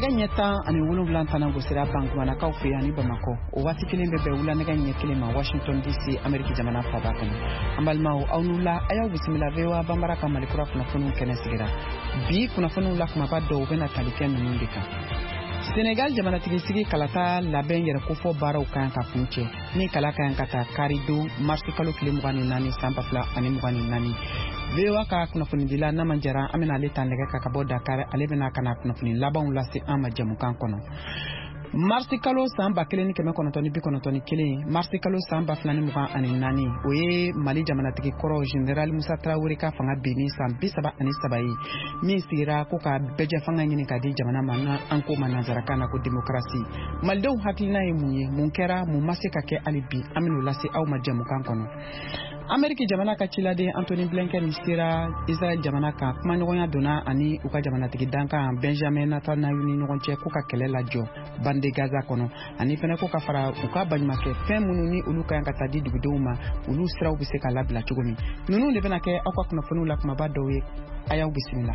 nyeta ani wulunwula tana gosira bankwana kaw fe ani Bamako o wati kelen bebe wula nega nyekele ma Washington DC America jamana faba kono ambalmao awnula ayaw bismillah vewa bambara kamali kura kuna funu kenesigira bi kuna funu la kuma baddo bena taliken nundika Senegal jamana tigisigi kalata laben yere kofo baraw kan ka kunche ni kala kan kata karido marsi kalo kile mugani nani sampafla ani mugani nani vewa ka kuna funi dila na manjara amena leta ndege ka kabo Dakar alebena kana kuna funi laban lasi ama jamukan kono marsi kalo samba keleni keme kono toni bi kono toni kele marsi kalo samba flani mugan ani nani oye Mali jamana tigi koro General Musa Traoré ka fanga bini sambi saba ani sabai mi sira ko ka beje fanga nyini ka di jamana mana anko manazara kana ko demokrasi maldew hakilina e munye munkera mu masika ke alibi aminu lasi aw majamu kan kono Ameriki jamana ka cilade Anthony Blinken sira Israel jamana ka kuma ɲɔgɔnya donna ani u ka jamana tigi dankan Benjamin Netanyahu ni ɲɔgɔn cɛ ko ka kɛlɛ lajɔ bande Gaza kɔnɔ ani fɛnɛ ko ka fara u ka baɲumankɛ fɛn minnu ni olu kan ka taa di dugudenw ma olu siraw bɛ se ka labila cogo min ninnu de bɛna kɛ aw ka kunnafoniw la kumaba dɔw ye a y'aw bisimila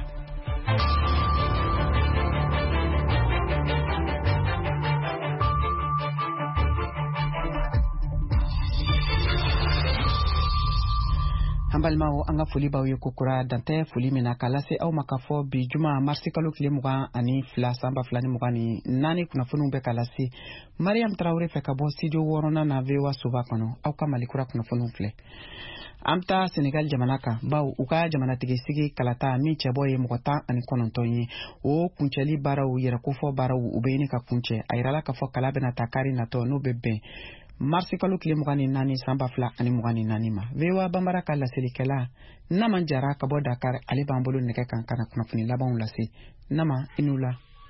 Ambalmao anga foli baw ye kokura dante foli mina kala se aw makafo bi juma marsi kalo kile mugan ani fila samba flani mugani nani kuna funu be kala se Mariam Traoré fe kabo studio worona na vewa suba kono aw ka malikura kuna funu fle amta Senegal jamana ka baw uka jamana tigi sigi kalata mi chebo ye mugota ani konontonye o kuncheli baraw yera kofo baraw ubeni ka kunche ayirala ka fo kala bena takari na to no bebe marsi kalo kile mugani nani samba fla ani mugani nani ma vewa bambara kala selikela nama jara kabo Dakar ale bambolo neke kankana kuna funi laban lasi nama inula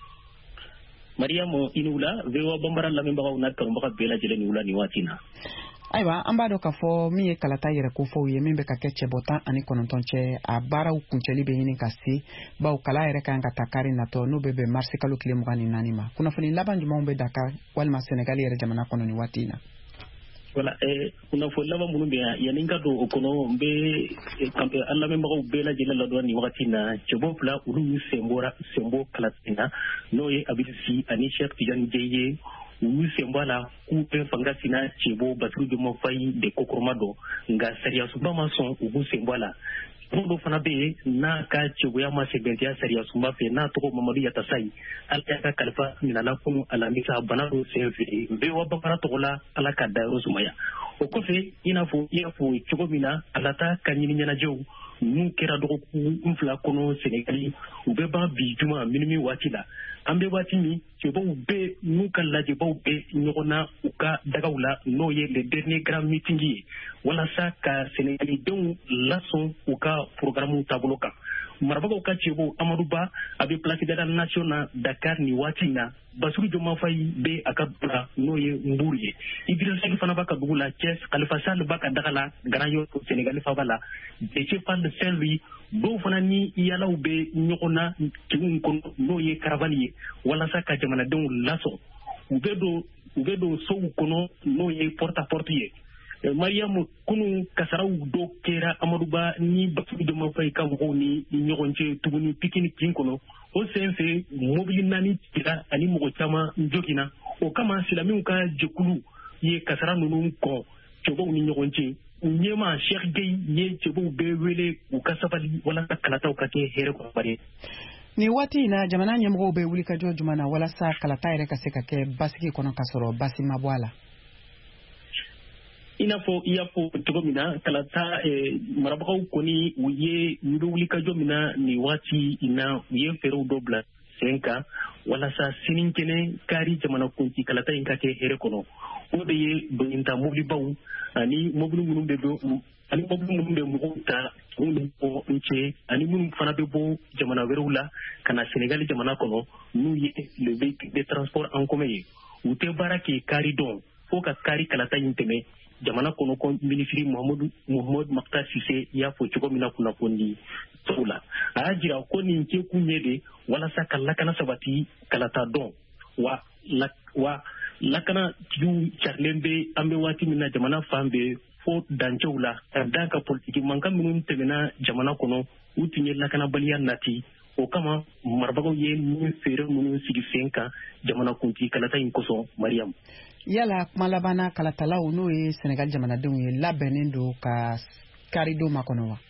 Mariamo inula vewa bambara la memba una kambaka bela jele ni ula ni watina aiwa ambado ka fo mi kalata yere ko fo ye membe ka kecce bota ani konontonche a baraw kuncheli be yini kasi baw kala yere kan ka takari na to no bebe marsi kalo kile mugani nani ma kuna funi laban juma umbe Dakar walma Senegal yere jamana kono ni watina wala kuna fo laba munu be ya ninga do okono be kampe alla me mbago be la jela la do ni wakati na chebo pla ulu sembo kalatina no ye abisi ani Cheikh Tidiane Dieye ulu sembo la ku pe fanga sina chebo batru de mo fay de kokormado nga seria suba mason ulu sembo la Rodo fana be na ka chebo ya masebentia seria sumba fe na to Mamadou Yatasai alka kalfa minala kunu alamisa banado sefi be wa bakara to la ala ka dairo sumaya o kofe ina fo chebo mina alata kanyini nyana jew nu kera do ku mfla kono Senegali ube ba bi juma minimi watila ambe watimi chebo ube nu kala jebo be nyona uka dagawla no ye le dernier grand meeting yi wala sa ka Senegali don lason uka programme tabloka marbago ka chebo Amadou Ba abe place de la nation Dakar ni watina basuru joma fay be akabra no ye mburiye Idrissa Seck fana baka dugula Thiès Khalifa Sall baka dagala Grand Yoff Senegal fa bala de chefan de Saint-Louis bo fana ni yala ube nyokona tigun kon no ye caravanier wala sa ka jamana don laso ubedo so kono no ye porte à porte ye Mariam kunu kasaraw do kera Amadou Ba ni bafu de mo fay ka wo ni nyogonche tuguni pikini kinkono o senfe mobili nani tira ani mo chama njokina o kama silami ka jekulu ye kasara nunu ko chobo ni nyogonche nyema Cheikh Gueye ye chobo be wele u kasabali wala kalata ka ke here ko bare ni wati na jamana nyemgo be wuli ka jojumana wala sa kalata ire ka se ka ke basiki kono kasoro basi mabwala inafo tugomina kalata marabakaw koni uye wuli ka jomina ni wati ina uye fero dobla senka wala sa sininkene kari jamana kunti kalata inka ke here kono o de ye do inta mobli baw ani mobli munum be do ani mobli munum be muta unde ko nche ani munum fana be bo jamana werula kana Senegal jamana kono nu ye le véhicule de transport en commun ute baraki kari don fo ka kari kalata inteme jamana kono ko ministre Mohamed Maktar Cissé ya fo chiko mina kuna fondi tola ajira ko ni nke kunyede wala saka lakana sabati kalata don wa lakana tiu charlembe ambe wati mina jamana fambe fo danchewla danka politique manka minun temena jamana kono utinye lakana baliya nati o kama marabagaw ye min feere minnu sigi sen kan jamana kunti kalata in kosɔn Mariam. Yala kuma labanna kalatalaw n'o ye Senegal jamanadenw ye labɛnnen don ka kari don makɔnɔ wa?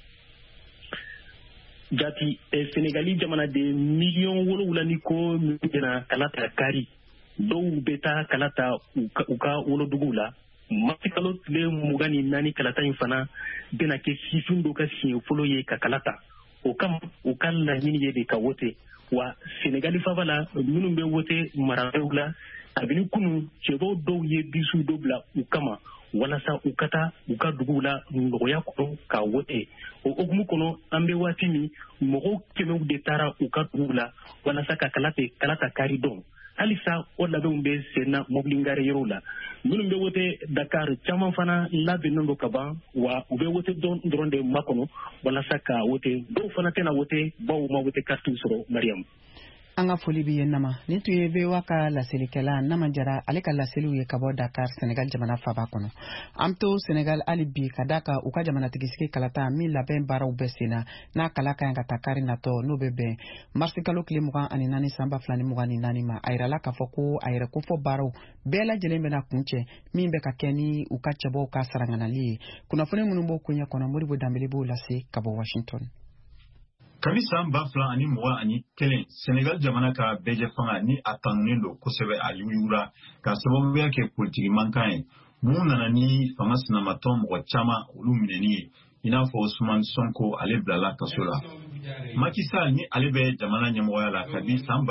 Jati Senegali jamanaden miliyɔn 7 ni ko min bɛna kalata kari dɔw bɛ taa kalata u ka woloduguw la. Masikalo tile 24 kalata in fana bɛna kɛ sifin dɔ ka siɲɛ fɔlɔ ye ka kalata. O kama u ka laɲini ye de ka wote wa Senegali faba la minnu bɛ wote marabagaw la kabini kunu cɛbaw dɔw ye bisu dɔ bila u kama walasa u ka taa u ka duguw la nɔgɔya kɔnɔ ka wote. O hukumu kɔnɔ an bɛ waati min mɔgɔw 100 de taara u ka duguw la walasa ka kalata kari dɔn. Halisa o labɛnw bɛ sen na mobili ngare yɔrɔw la. Minnu bɛ wote Dakar caman fana labɛnnen don ka ban wa u bɛ wote dɔrɔn de makɔnɔ walasa ka wote. Dɔw fana tɛna wote baw ma wote carte sɔrɔ Mariam. An ka foli b'i ye Nama. Nin tun ye VOA ka laselikɛla Nama Jara ale ka laseliw ye ka bɔ Dakar Senegal jamana faba kɔnɔ. An bɛ to Senegal hali bi ka da kan u ka jamanatigisi kalata min labɛn baaraw bɛɛ sen na n'a kala ka ɲi ka taa kari natɔ n'o bɛ bɛn marisi kalo tile 24 san 2024 ma. A yirala k'a fɔ ko a yɛrɛ kofɔ baaraw bɛɛ lajɛlen bɛna kun cɛ min bɛ ka kɛ ni u ka cɛbaw ka saraŋanali ye. Kunnafoni minnu b'o koɲɛ kɔnɔ Modibo Dambele b'o lase ka bɔ Washington. Kabi san 2021 Senegal jamana ka bɛjɛ fanga ni a tanunen don kosɛbɛ a yuyura ka sababuya kɛ politiki mankan ye mun nana ni fanga sinamatɔ mɔgɔ caman olu minɛni ye i n'a fɔ Ousmane Sonko ale bilala kaso la. Macky Sall ni ale bɛ jamana ɲɛmɔgɔya la kabi san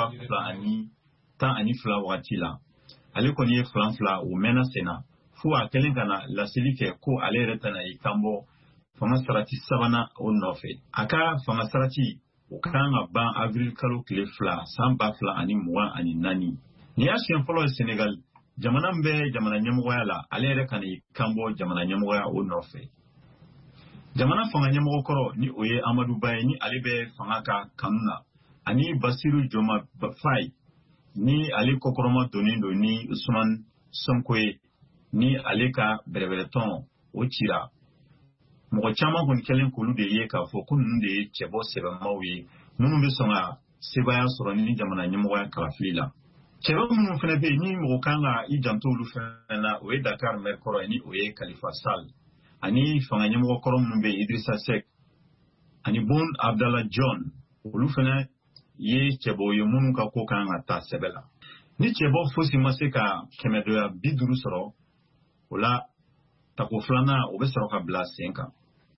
2012 wagati la ale kɔni ye filan o mɛnna senna fo a kɛlen ka na laseli kɛ ko ale yɛrɛ tɛna i kanbɔ fanga sarati sabanan o nɔfɛ. A ka fanga sarati o kan ka ban avril kalo tile 2 san 2024. Ni y'a siɲɛ fɔlɔ ye Senegal jamana bɛ jamana ɲɛmɔgɔya la ale yɛrɛ kana i kanbɔ jamana ɲɛmɔgɔya o nɔfɛ. Jamana fanga ɲɛmɔgɔ kɔrɔ ni o ye Amadou Ba ye ni ale bɛ fanga ka kanu na ani Bassirou Diomaye Faye ni ale kɔkɔrɔma donnen don ni Ousmane Sonko ye ni ale ka bɛrɛbɛrɛtɔn o cira. Mɔgɔ caman kɔni kɛlen k'olu de ye k'a fɔ ko ninnu de ye cɛbɔ sɛbɛnmaw ye minnu bɛ sɔn ka sebaya sɔrɔ ni jamana ɲɛmɔgɔya kalafili la. Cɛbɔ minnu fana bɛ yen ni mɔgɔ kan ka i janto olu fana na o ye Dakar maire kɔrɔ ye ni o ye Khalifa Sall ani fanga ɲɛmɔgɔ kɔrɔ minnu bɛ yen Idrissa Seck ani Boun Abdallah John olu fana ye cɛbɔ ye minnu ka ko kan ka taa sɛbɛ la. Ni cɛbɔ fosi ma se ka 250 sɔrɔ o la tako filanan o bɛ sɔrɔ ka bila sen kan.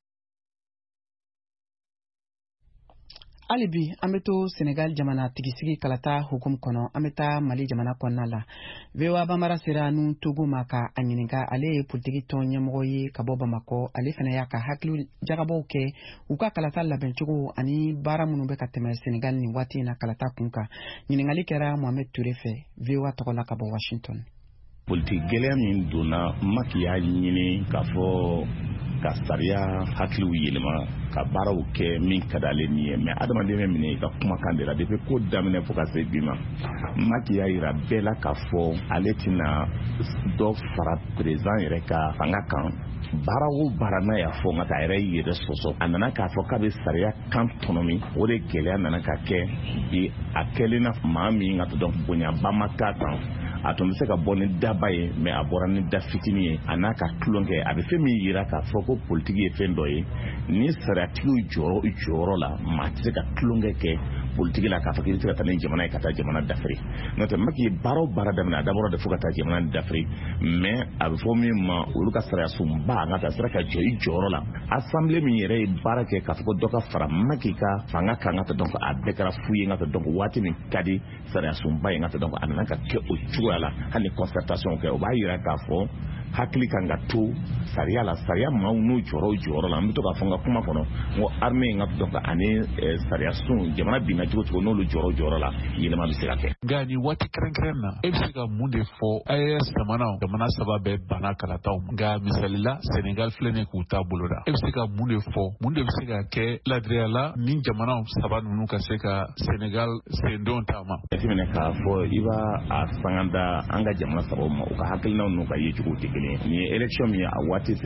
Hali bi an bɛ to Senegal jamana tigisigi kalata hukum kɔnɔ an bɛ taa Mali jamana kɔnɔna la. VOA Bambara sera nu Togo ma ka a ɲininka ale ye politiki tɔn ɲɛmɔgɔ ye ka bɔ Bamako ale fana y'a ka hakili jagabaw kɛ u ka kalata labɛncogo ani baara minnu bɛ ka tɛmɛ Senegal ni waati in na kalata kun kan. Ɲininkali kɛra Mohamed Touré fɛ VOA tɔgɔ la ka bɔ Washington. Politique gɛlɛya min donna Macky y'a ɲini k'a fɔ ka sariya hakiliw yɛlɛma ka baaraw kɛ min ka d'ale ni ye mais adamaden bɛ minɛ i ka kumakan de la depuis ko daminɛ fo ka se bi ma Macky y'a yira bɛɛ la k'a fɔ ale tɛna dɔ fara président yɛrɛ ka fanga kan baara o baara n'a y'a fɔ nka k'a yɛrɛ yɛrɛ sɔsɔ a nana k'a fɔ k'a bɛ sariya kan tɔnɔmi o de gɛlɛya nana ka kɛ bi a kɛlen na maa min ka dɔn bonyaba ma k'a kan a tun bɛ se ka bɔ ni daba ye mais a bɔra ni da fitinin ye a n'a ka tulonkɛ a bɛ fɛn min yira k'a fɔ ko politiki ye fɛn dɔ ye ni sariyatigiw jɔyɔrɔ la maa tɛ se ka tulonkɛ kɛ politiki la k'a fɔ k'i bɛ se ka taa ni jamana ye ka taa jamana dafiri n'o tɛ Macky ye baara o baara daminɛ a dabɔra de fo ka taa jamana dafiri mais a bɛ fɔ min ma olu ka sariyasunba an ka taa sera ka jɔ i jɔyɔrɔ la assemblée min yɛrɛ ye baara kɛ k'a fɔ ko dɔ ka fara Macky ka fanga kan ka taa donc a bɛɛ kɛra fu ye ka taa donc waati min ka di sariyasunba ye ka taa donc a nana ka kɛ o cogoya la hali concertation kɛ o b'a yira k'a fɔ hakili kan ka to sariya la sariya maaw n'u jɔyɔrɔ la an bɛ to k'a fɔ n ka kuma kɔnɔ n ko armée in ka donc ani sariya sun jamana binna cogo n'olu jɔyɔrɔ la yɛlɛma bɛ se ka kɛ. Nka nin waati kɛrɛnkɛrɛn na e bɛ se ka mun de fɔ AES jamana saba bɛɛ banna kalataw nka misali la Senegal filɛ nin k'u t'a bolo da e bɛ se ka mun de fɔ mun de bɛ se ka kɛ ladiriya la ni jamana saba ninnu ka se ka Senegal sendenw ta ma. Jateminɛ k'a fɔ i b'a a sanga da an ka jamana sabaw ma u ka hakilinaw n'u ka yecogo tɛ kelen ye nin ye élection min ye a waati